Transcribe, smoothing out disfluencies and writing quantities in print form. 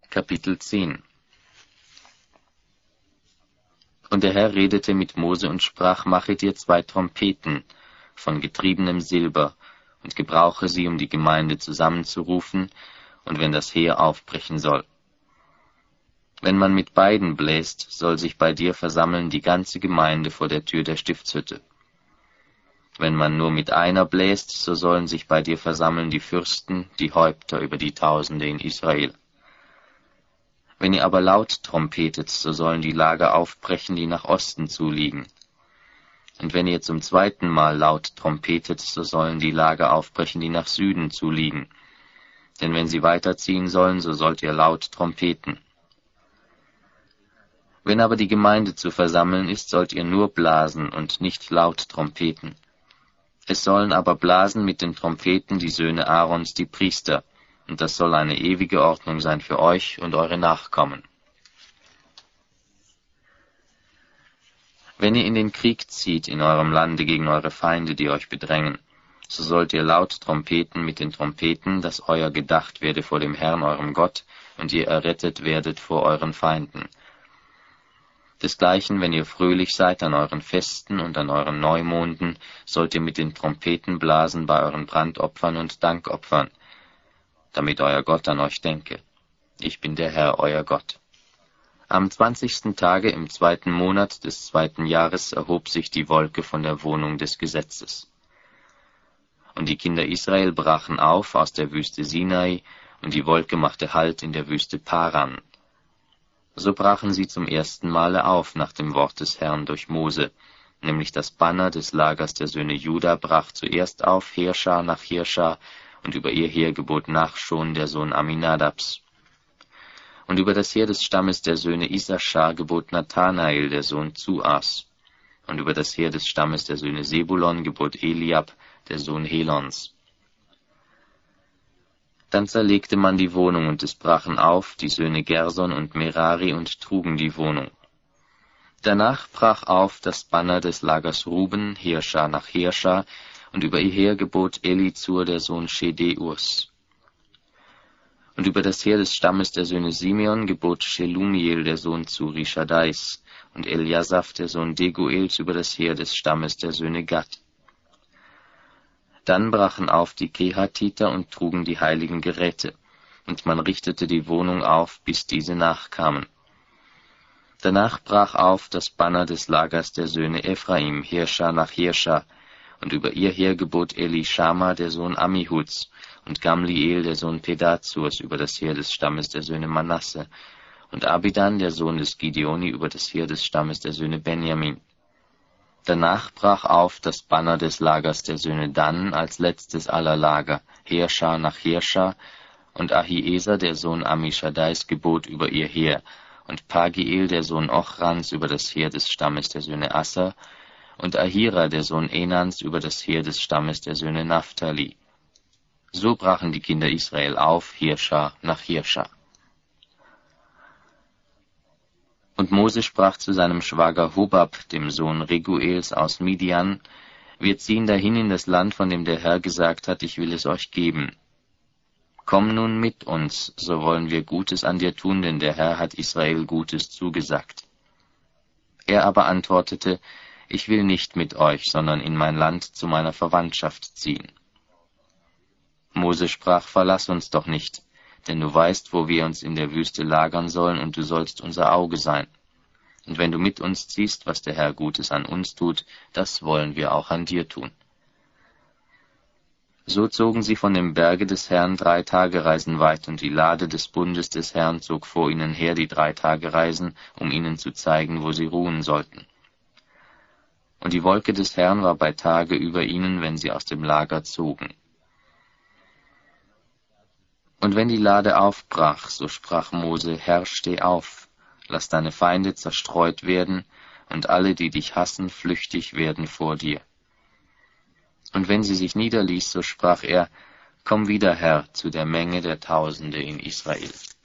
Kapitel 10. Und der Herr redete mit Mose und sprach, mache dir 2 Trompeten von getriebenem Silber und gebrauche sie, um die Gemeinde zusammenzurufen, und wenn das Heer aufbrechen soll. Wenn man mit beiden bläst, soll sich bei dir versammeln die ganze Gemeinde vor der Tür der Stiftshütte. Wenn man nur mit einer bläst, so sollen sich bei dir versammeln die Fürsten, die Häupter über die Tausende in Israel. Wenn ihr aber laut trompetet, so sollen die Lager aufbrechen, die nach Osten zuliegen. Und wenn ihr zum 2. Mal laut trompetet, so sollen die Lager aufbrechen, die nach Süden zuliegen. Denn wenn sie weiterziehen sollen, so sollt ihr laut trompeten. Wenn aber die Gemeinde zu versammeln ist, sollt ihr nur blasen und nicht laut trompeten. Es sollen aber blasen mit den Trompeten die Söhne Aarons, die Priester, und das soll eine ewige Ordnung sein für euch und eure Nachkommen. Wenn ihr in den Krieg zieht in eurem Lande gegen eure Feinde, die euch bedrängen, so sollt ihr laut trompeten mit den Trompeten, dass euer gedacht werde vor dem Herrn eurem Gott, und ihr errettet werdet vor euren Feinden. Desgleichen, wenn ihr fröhlich seid an euren Festen und an euren Neumonden, sollt ihr mit den Trompeten blasen bei euren Brandopfern und Dankopfern, damit euer Gott an euch denke. Ich bin der Herr, euer Gott. Am 20. Tage im 2. Monat des 2. Jahres erhob sich die Wolke von der Wohnung des Gesetzes. Und die Kinder Israel brachen auf aus der Wüste Sinai, und die Wolke machte Halt in der Wüste Paran. So brachen sie zum 1. Male auf nach dem Wort des Herrn durch Mose, nämlich das Banner des Lagers der Söhne Juda brach zuerst auf, Heerschar nach Heerschar, und über ihr Heer gebot Nachschon, der Sohn Aminadabs. Und über das Heer des Stammes der Söhne Issachar gebot Nathanael, der Sohn Zuas. Und über das Heer des Stammes der Söhne Sebulon gebot Eliab, der Sohn Helons. Dann zerlegte man die Wohnung, und es brachen auf die Söhne Gerson und Merari und trugen die Wohnung. Danach brach auf das Banner des Lagers Ruben, Heerschar nach Heerschar, und über ihr Heer gebot Elizur, der Sohn Schedeurs. Und über das Heer des Stammes der Söhne Simeon gebot Shelumiel, der Sohn Zurishadais, und Eliasaph, der Sohn Deguels, über das Heer des Stammes der Söhne Gad. Dann brachen auf die Kehatiter und trugen die heiligen Geräte, und man richtete die Wohnung auf, bis diese nachkamen. Danach brach auf das Banner des Lagers der Söhne Ephraim, Heerschar nach Heerschar, und über ihr Heer gebot Elishama, der Sohn Ammihuds, und Gamliel, der Sohn Pedazurs, über das Heer des Stammes der Söhne Manasse, und Abidan, der Sohn des Gideoni, über das Heer des Stammes der Söhne Benjamin. Danach brach auf das Banner des Lagers der Söhne Dan als letztes aller Lager, Heerschar nach Heerschar, und Ahieser, der Sohn Ammischaddais, gebot über ihr Heer, und Pagiel, der Sohn Ochrans, über das Heer des Stammes der Söhne Asser, und Ahira, der Sohn Enans, über das Heer des Stammes der Söhne Naphtali. So brachen die Kinder Israel auf, Heerschar nach Heerschar. Und Mose sprach zu seinem Schwager Hobab, dem Sohn Reguels aus Midian, wir ziehen dahin in das Land, von dem der Herr gesagt hat, ich will es euch geben. Komm nun mit uns, so wollen wir Gutes an dir tun, denn der Herr hat Israel Gutes zugesagt. Er aber antwortete, ich will nicht mit euch, sondern in mein Land zu meiner Verwandtschaft ziehen. Mose sprach, verlass uns doch nicht, denn du weißt, wo wir uns in der Wüste lagern sollen, und du sollst unser Auge sein. Und wenn du mit uns ziehst, was der Herr Gutes an uns tut, das wollen wir auch an dir tun. So zogen sie von dem Berge des Herrn 3 Tagereisen weit, und die Lade des Bundes des Herrn zog vor ihnen her die 3 Tagereisen, um ihnen zu zeigen, wo sie ruhen sollten. Und die Wolke des Herrn war bei Tage über ihnen, wenn sie aus dem Lager zogen. Und wenn die Lade aufbrach, so sprach Mose, Herr, steh auf, lass deine Feinde zerstreut werden, und alle, die dich hassen, flüchtig werden vor dir. Und wenn sie sich niederließ, so sprach er, komm wieder, Herr, zu der Menge der Tausende in Israel.